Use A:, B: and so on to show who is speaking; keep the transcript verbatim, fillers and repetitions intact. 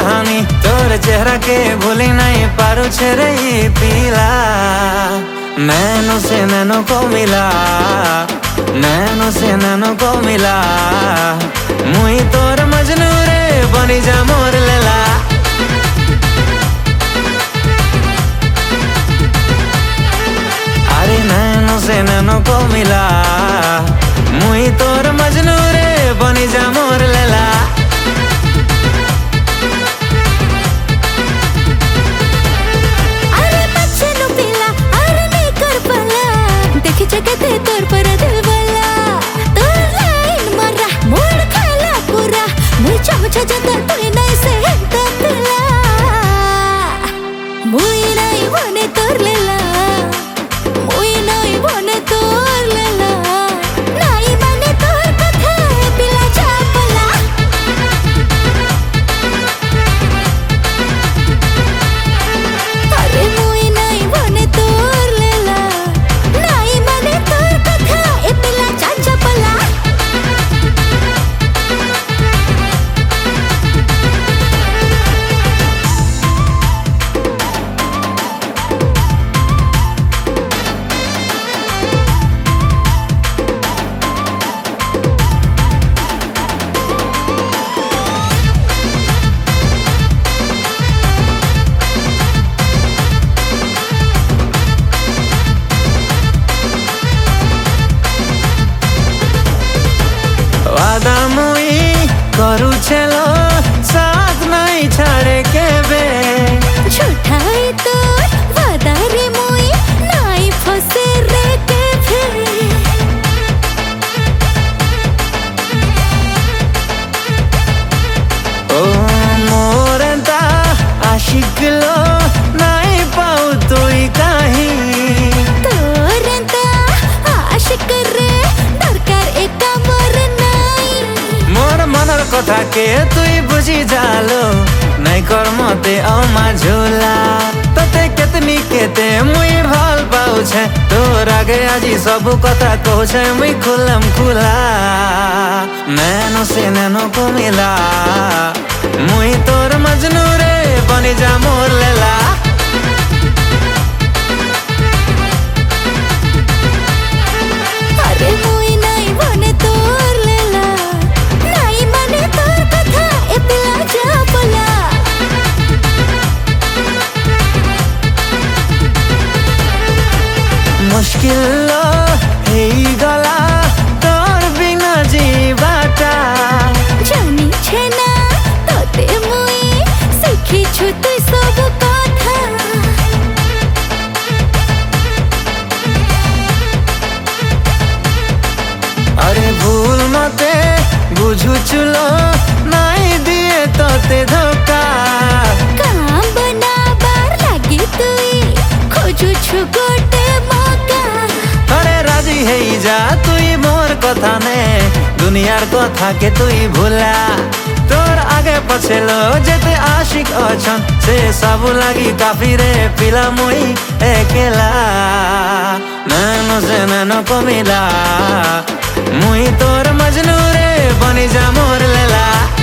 A: कहानी तोर चेहरा के भूली नहीं पारू छे रे पीला नैनो से नैनो को मिला नैनो से नैनो को मिला मुई तोर मजनू रे बनी जा मोर लेला अरे नैनो से नैनो को मिला मुई तोर मजनू रे बनी जा मोर लेला
B: अरे मजनू पीला अरे नहीं कर पाला देखी जगते तोर पर दिल वाला तोर लाइन मारा मोड़ खाला पूरा मुई चाहूँ जगत तू नहीं से तो पीला मुई नहीं बने तोर लेला मुई नहीं बने तोर लेला नहीं बने तोर कथा पीला चापला अरे मुई नहीं बने तोर लेला नहीं बने तोर कथा ए पीला चापला
A: वादा मुई करू छेलो साथ नहीं छाड़े के बे
B: झूठाई तोर वादा रे मुई नहीं फसे रे के फिर
A: ओ मोरंता आशिक लो नहीं पाऊ तुई कहीं
B: तोरंता आशिक रे दरकार एक मोर नहीं
A: मोर मनर कथा के तुई बुझी जालो नहीं कर मते अमा झोला तते केतनी केते मुई भल पाऊ छे तोर आगे आजी सब कथा कहू छे मुई खुलम खुला नैनो से नैनो को मिला मुई तोर मजनू रे बनी जा मोर लेला
B: अरे मुई नहीं बने तोर लेला नहीं बने तोर कथा ए पिला चापला
A: मुश्किल हेई गला तोर बिना जीवाटा
B: जानी छे ना तोते मुई शिखी छु तुई सब कथा
A: अरे भूल मते बुझू चुलो नहीं दिए तोते धोखा
B: काम बना बार लागी तुई खोजू छु गोटे मौका
A: अरे राजी हेई जा तुई मोर कथा ने दुनियार कथा के तुई भूला तोर आगे पछे लो जेते आशिक अछन से सब लागी काफी रे पिला मुई एकेला नैनो से नैनो को मिला मुई तोर मजनू रे बनी जा मोर लेला।